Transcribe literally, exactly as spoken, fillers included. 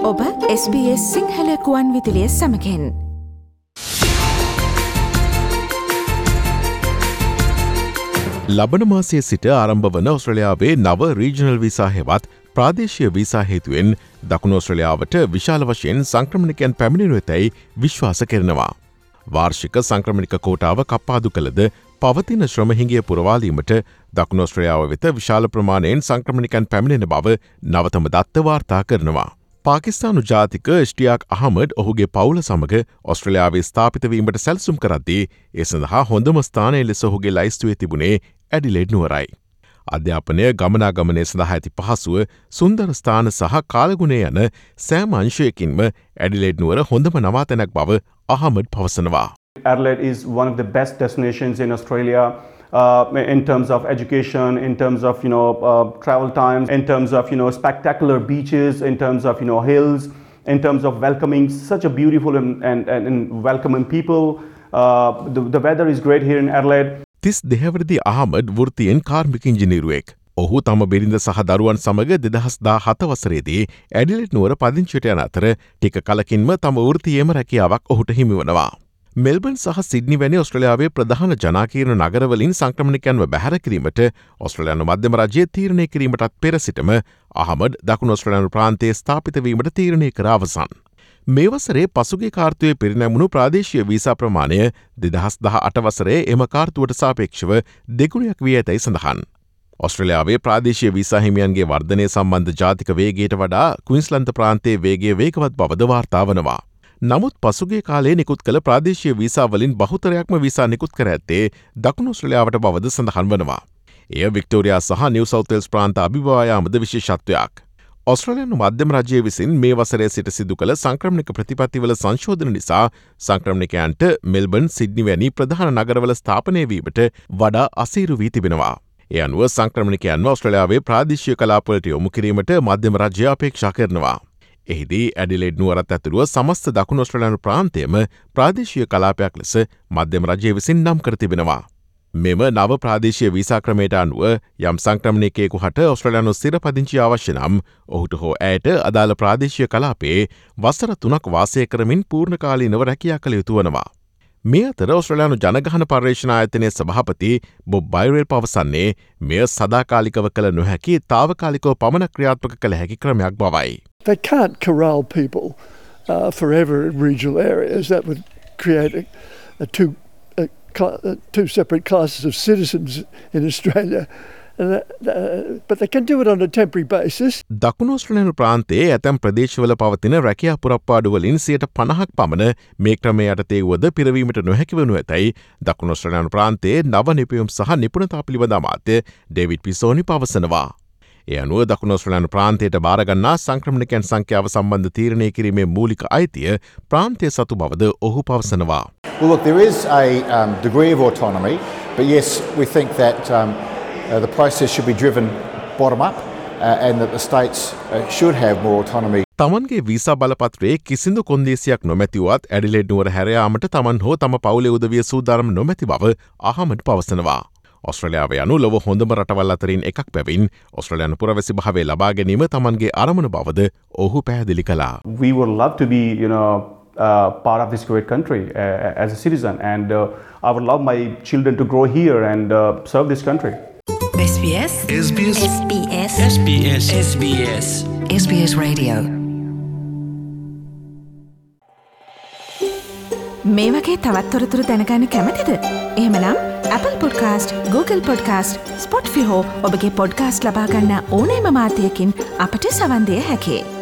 ඔබ S B S Sinhala කුවන් විදුලිය සමගින් ලබන මාසයේ සිට ආරම්භ වන ඔස්ට්‍රේලියාවේ නව රීජනල් වීසා හෙවත් ප්‍රාදේශීය වීසා හේතුවෙන් දකුණු ඔස්ට්‍රේලියාවට විශාල වශයෙන් සංක්‍රමණිකයන් පැමිණෙනු ඇතැයි විශ්වාස කරනවා. වාර්ෂික සංක්‍රමණික කෝටාව කප්පාදු කළද පවතින ශ්‍රමහිඟිය පුරවාලීමට දකුණු ඔස්ට්‍රේලියාව වෙත විශාල ප්‍රමාණයෙන් සංක්‍රමණිකයන් පැමිණෙන බව නවතම දත්ත වාර්තා කරනවා. පාකිස්තානු ජාතික ඉෂ්ටියාක් අහමඩ් ඔහුගේ පවුල සමග ඔස්ට්‍රේලියාවේ ස්ථාපිත වීමට සැලසුම් කරද්දී ඒ සඳහා හොඳම ස්ථානය ලෙස ඔහුගේ ලයිස්තුවේ තිබුණේ ඇඩිලේඩ් නුවරයි. අධ්‍යාපනය ගමනාගමනය සඳහා ඇති පහසුව සුන්දර ස්ථාන සහ කාලගුණය යන සෑම අංශයකින්ම ඇඩිලේඩ් නුවර හොඳම නවාතැනක් බව අහමඩ් පවසනවා. Adelaide is one of the best destinations in Australia uh, in terms of education, in terms of, you know, uh, travel times, in terms of, you know, spectacular beaches, in terms of, you know, hills, in terms of welcoming such a beautiful and, and, and welcoming people. Uh, the, the weather is great here in Adelaide. තිස් දෙහැවරදි අහමඩ් වෘත්තියෙන් කාර්මික ඉංජිනේරුවෙක්. ඔහු තම බිරිඳ සහ දරුවන් සමග දෙදහස් දාහත වසරේදී Adelaide නුවර පදිංචිට යන අතර ටික කලකින්ම තම වෘත්තියේම රැකියාවක් ඔහුට හිමිවනවා. මෙල්බන් සහ සිඩ්නි වැනි ඔස්ට්‍රේලියාවේ ප්‍රධාන ජනාකීර්ණ නගරවලින් සංක්‍රමණිකයන්ව බැහැර කිරීමට ඔස්ට්‍රේලියානු මධ්‍යම රජය තීරණය කිරීමටත් පෙර සිටම අහමඩ් දකුණු ඔස්ට්‍රේලියානු ප්‍රාන්තයේ ස්ථාපිත වීමට තීරණය කර අවසන්. මේ වසරේ පසුගිය කාර්තුවේ පිරිනැමුණු ප්‍රාදේශීය වීසා ප්‍රමාණය දෙදහස් දහ අට වසරේ එම කාර්තුවට සාපේක්ෂව දෙගුණයක් වී ඇතැයි සඳහන්. ඔස්ට්‍රේලියාවේ ප්‍රාදේශීය වීසා හිමියන්ගේ වර්ධනය සම්බන්ධ ජාතික වේගයට වඩා ක්වීන්ස්ලන්ත ප්‍රාන්තයේ වේගය වේගවත් බවද වාර්තා වනවා. නමුත් පසුගේ කාලේ නිකුත් කළ ප්‍රාදේශීය වීසා වලින් බහුතරයක්ම වීසා නිකුත් කර ඇත්තේ දකුණු ඔස්ට්‍රේලියාවට බවද සඳහන් වනවා. එය වික්ටෝරියා සහ නිව් සවුත් වෙල්ස් ප්‍රාන්ත අභිබවා යාමද විශේෂත්වයක්. ඔස්ට්‍රේලියානු මධ්‍යම රජය විසින් මේ වසරේ සිට සිදු කළ සංක්‍රමණික ප්‍රතිපත්තිවල සංශෝධන නිසා සංක්‍රමණිකයන්ට මෙල්බන් සිඩ්නි වැනි ප්‍රධාන නගරවල ස්ථාපනය වීමට වඩා අසීරු වී තිබෙනවා. ඒ අනුව සංක්‍රමණිකයන්ව ඔස්ට්‍රේලියාවේ ප්‍රාදේශීය කලාපවලට යොමු කිරීමට මධ්‍යම රජය අපේක්ෂා කරනවා. එහිදී ඇඩිලේඩ් නුවරත් ඇතුළුව සමස්ත දකුණු ඔස්ට්‍රේලියානු ප්‍රාන්තයම ප්‍රාදේශීය කලාපයක් ලෙස මධ්‍යම රජය විසින් නම් කර තිබෙනවා. මෙම නව ප්‍රාදේශීය වීසා ක්‍රමයට අනුව යම් සංක්‍රමණිකයෙකු හට ඔස්ට්‍රේලියානු ස්ථිරපදිංචිය අවශ්‍ය නම් ඔහුට හෝ ඇයට අදාළ ප්‍රාදේශීය කලාපයේ වසර තුනක් වාසය කරමින් පූර්ණකාලීනව රැකියා කළ යුතු වනවා. මේ අතර ඔස්ට්‍රේලියානු ජනගහන පර්යේෂණ ආයතනයේ සභාපති බොබ් බයිරෙල් පවසන්නේ මෙය සදාකාලිකව කළ නොහැකි තාවකාලිකව පමණ ක්‍රියාත්මක කළ හැකි ක්‍රමයක් බවයි. They can't corral people uh, forever in regional areas. That would create a, a two, a, a, two separate classes of citizens in Australia. And that, uh, but they can do it on a temporary basis. දකුණු ඔස්ට්‍රේලියානු ප්‍රාන්තයේ ඇතැම් ප්‍රදේශවල පවතින රැකියා පුරප්පාඩුවලින් සියයට පණහක් පමණ මේ ක්‍රමය යටතේ වුවද පිරවීමට නොහැකි වනු ඇතැයි දකුණු ඔස්ට්‍රේලියානු ප්‍රාන්තයේ නව නිපැයුම් සහ නිපුණතා පිළිබඳ අමාත්‍ය ඩේවිඩ් පිසෝනි පවසනවා. ඒ අනුව දකුණු ඔස්ට්‍රේලියානු ප්‍රාන්තයට බාරගන්නා සංක්‍රමණිකයන් සංඛ්‍යාව සම්බන්ධ තීරණය කිරීමේ මූලික අයිතිය ප්‍රාන්තය සතු බවද ඔහු පවසනවා. Well, look, there is a um, degree of autonomy, but yes, we think that um, uh, the process should be driven bottom up uh, and that the states uh, should have more autonomy. තමන්ගේ visa බලපත්‍රයේ කිසිදු කොන්දේසියක් නොමැතිවත් Adelaide නුවර හැරයාමට තමන් හෝ තම පවුලේ උදවිය සූදානම් නොමැති බව අහමඩ් පවසනවා. ඔස්ට්‍රේලියාව යනු ලොව හොඳම රටවල් අතරින් එකක් බැවින් ඔස්ට්‍රේලියානු පුරවැසි භාවය ලබා ගැනීම තමන්ගේ අරමුණ බවද ඔහු පැහැදිලි කළා. We would love to be, you know, uh, part of this great country uh, as a citizen, and uh, I would love my children to grow here and uh, serve this country. S B S S B S S B S S B S S B S S B S Radio මේ වගේ තවත් තොරතුරු දැනගන්න කැමතිද? එහෙමනම් Apple Podcast, Google Podcast, Spotify හෝ ඔබගේ podcast ලබා ගන්න ඕනෑම මාධ්‍යයකින් අපට සවන් දෙය හැකියි.